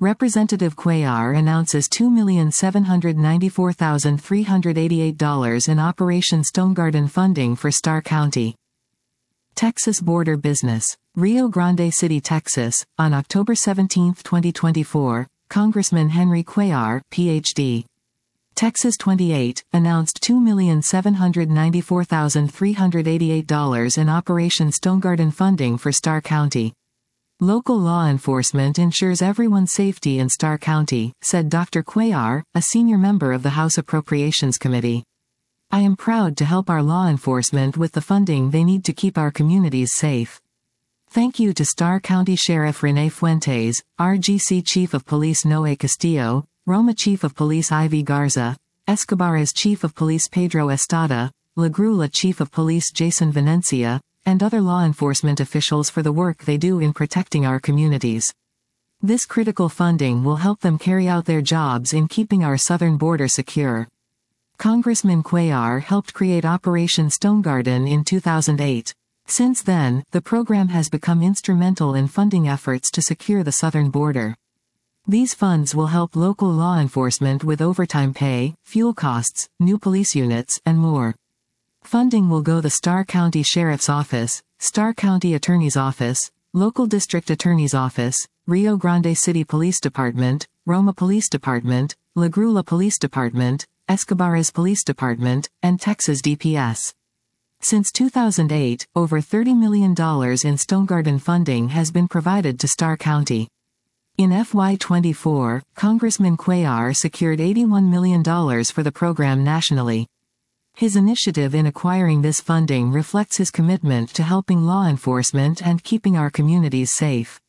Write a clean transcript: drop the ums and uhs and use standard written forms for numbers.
Representative Cuellar announces $2,794,388 in Operation Stone Garden funding for Starr County. Texas border business. Rio Grande City, Texas, on October 17, 2024, Congressman Henry Cuellar, Ph.D. Texas 28, announced $2,794,388 in Operation Stone Garden funding for Starr County. Local law enforcement ensures everyone's safety in Starr County, said Dr. Cuellar, a senior member of the House Appropriations Committee. I am proud to help our law enforcement with the funding they need to keep our communities safe. Thank you to Starr County Sheriff Rene Fuentes, RGC Chief of Police Noe Castillo, Roma Chief of Police Ivy Garza, Escobar's Chief of Police Pedro Estrada, La Grula Chief of Police Jason Venencia, and other law enforcement officials for the work they do in protecting our communities. This critical funding will help them carry out their jobs in keeping our southern border secure. Congressman Cuellar helped create Operation Stone Garden in 2008. Since then, the program has become instrumental in funding efforts to secure the southern border. These funds will help local law enforcement with overtime pay, fuel costs, new police units, and more. Funding will go the Starr County Sheriff's Office, Starr County Attorney's Office, Local District Attorney's Office, Rio Grande City Police Department, Roma Police Department, La Grula Police Department, Escobar's Police Department, and Texas DPS. Since 2008, over $30 million in Stone Garden funding has been provided to Starr County. In FY24, Congressman Cuellar secured $81 million for the program nationally. His initiative in acquiring this funding reflects his commitment to helping law enforcement and keeping our communities safe.